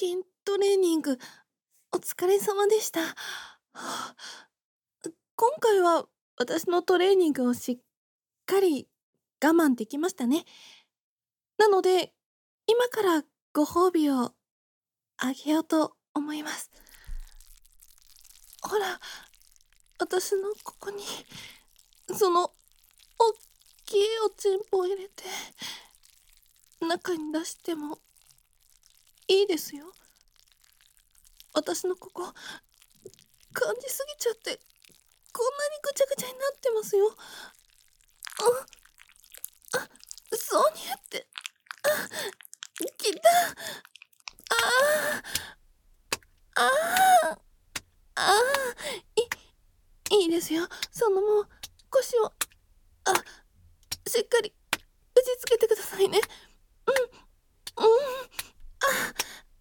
筋トレーニングお疲れ様でした。今回は私のトレーニングをしっかり我慢できましたね。なので、今からご褒美をあげようと思います。ほら、私のここに、その、おっきいおちんぽを入れて、中に出してもいいですよ。私のここ、感じすぎちゃって、こんなにぐちゃぐちゃになってますよ。そうにゃって、きた。ああ、ああ、ああ、いいですよ。もう、腰を、しっかり、打ちつけてくださいね。うん、うん、あ、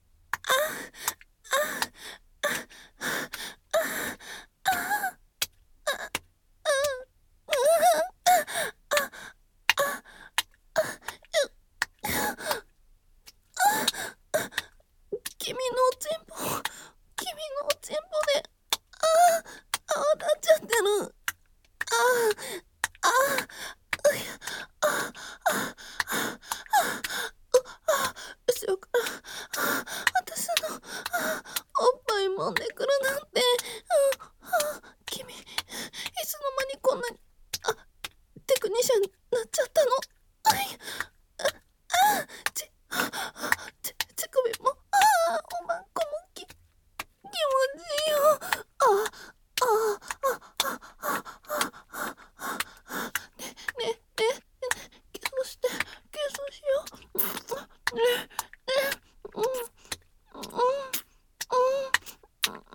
君のおちんぽ、君のおちんぽで、泡立っちゃってる。ああ、うや、後ろから、私の、おっぱい揉んでくるなんて、君、いつの間にこんなに、テクニシャンになっちゃったの。乳首も、おまんこも気持ちいいよ。ね、キスして、キスしよう。うん、うん、うん、うん、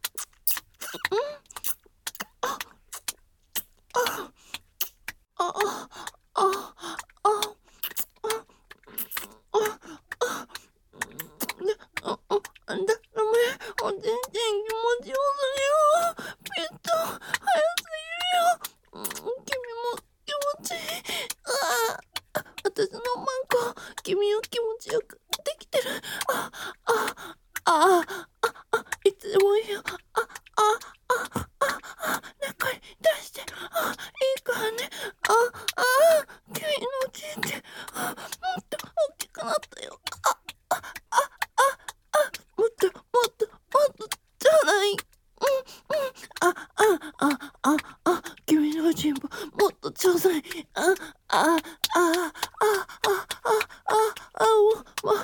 あ、あ、あ、あ、ダメ、全然気持ちよすぎる。ピッと、早すぎるよ。君も気持ちいい。私のマンコ、君を気持ちよくできてる。いつでもいいよ。中に出して。いいからね。君のちんちん、もっと大きくなったよ。もっと、じゃない。君のチンポ、もっとちょうだい。あ、あ、あ、あ、あ、もう、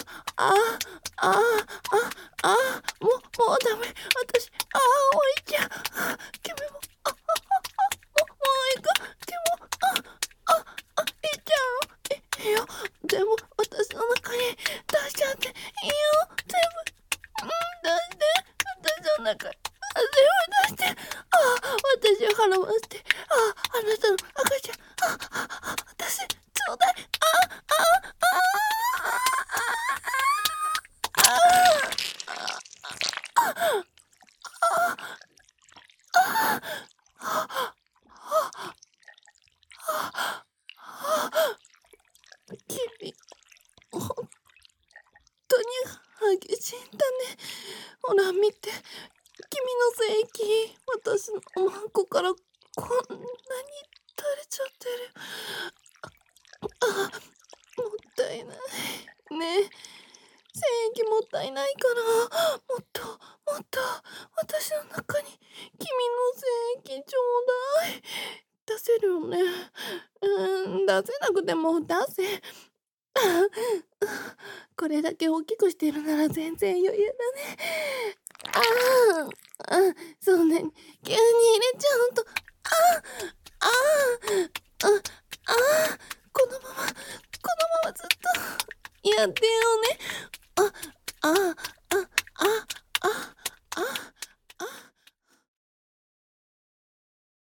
もうダメ。私、おいちゃん。君も、もう行く。君も、いっちゃう。いいよ。でも、私の中に出しちゃっていいよ。全部、出して。私の中に、全部出して。私を払わせて。あなたの赤ちゃん。私、ちょうだい。君、本当に激しいんだね。ほら見て。君の精液、私のおまんこからこんなに垂れちゃってる。もったいない。ねえ、精液もったいないから、もっと、私の中に君の精液ちょうだい。出せるよね。出せなくても出せ。これだけ大きくしてるなら全然余裕だね。そうね。急に入れちゃうと、このままずっとやってよね。